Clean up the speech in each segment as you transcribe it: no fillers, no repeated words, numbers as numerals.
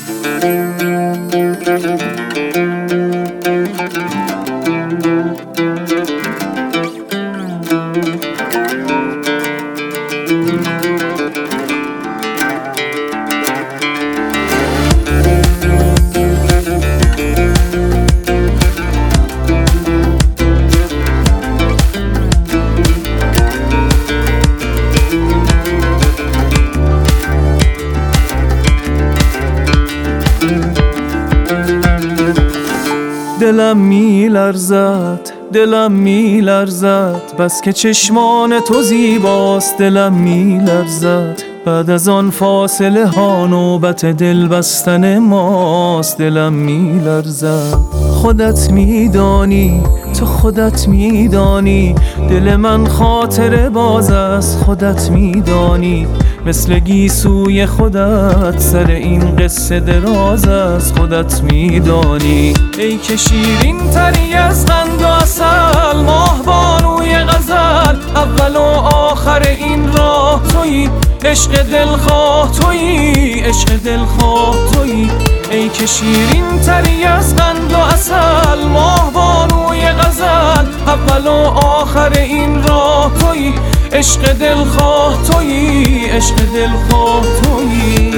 دلم میلرزد، دلم میلرزد، بس که چشمان تو زیباست. دلم میلرزد، بعد از آن فاصله ها نوبت دل بستن ماست. دلم میلرزد، خودت میدانی، تو خودت میدانی، دل من خاطره باز است. خودت میدانی، مثل گیسوی خودت سر این قصه دراز است. خودت میدانی ای که شیرین تری از قند و عسل، ماه بانوی غزل، اول و آخر این راه تویی. عشق دلخواه تویی، عشق دلخواه تویی. ای که شیرین تری از قند و عسل، ماه بانوی غزل، اول و آخر این راه تویی. عشق دلخواه تویی، عشق دلخواه تویی.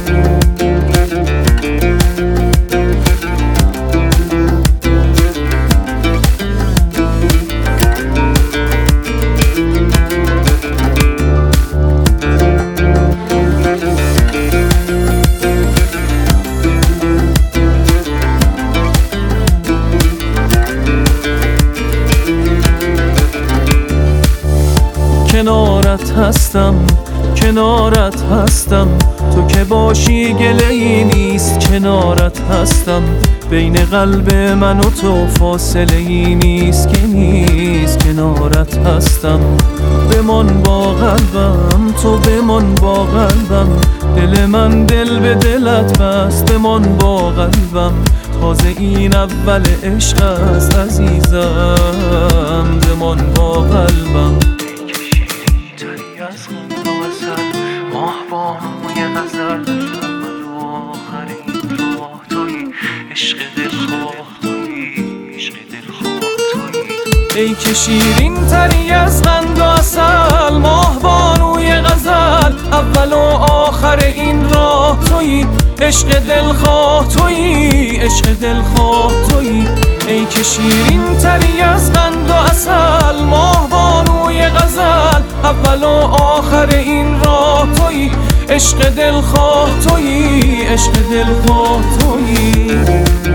کنارت هستم، کنارت هستم، تو که باشی گله‌ای نیست. کنارت هستم، بین قلب من و تو فاصله‌ای نیست که نیست. کنارت هستم، بمان با قلبم، تو بمان با قلبم. دل من دل به دلت بست، بمان با قلبم. تازه این اول عشق است عزیزم، بمان با قلبم. ماه بانوی غزل، اول و آخر این راه تویی. عشق دلخواه تویی، عشق دلخواه تویی. ای که شیرین تری از قند و عسل، ماه بانوی غزل، اول و آخر این راه تویی. عشق دلخواه تویی، عشق دلخواه تویی. ای که شیرین تری از قند و عسل، ماه بانوی غزل، اول و آخر این راه تویی. عشق دلخواه تویی، عشق دلخواه تویی.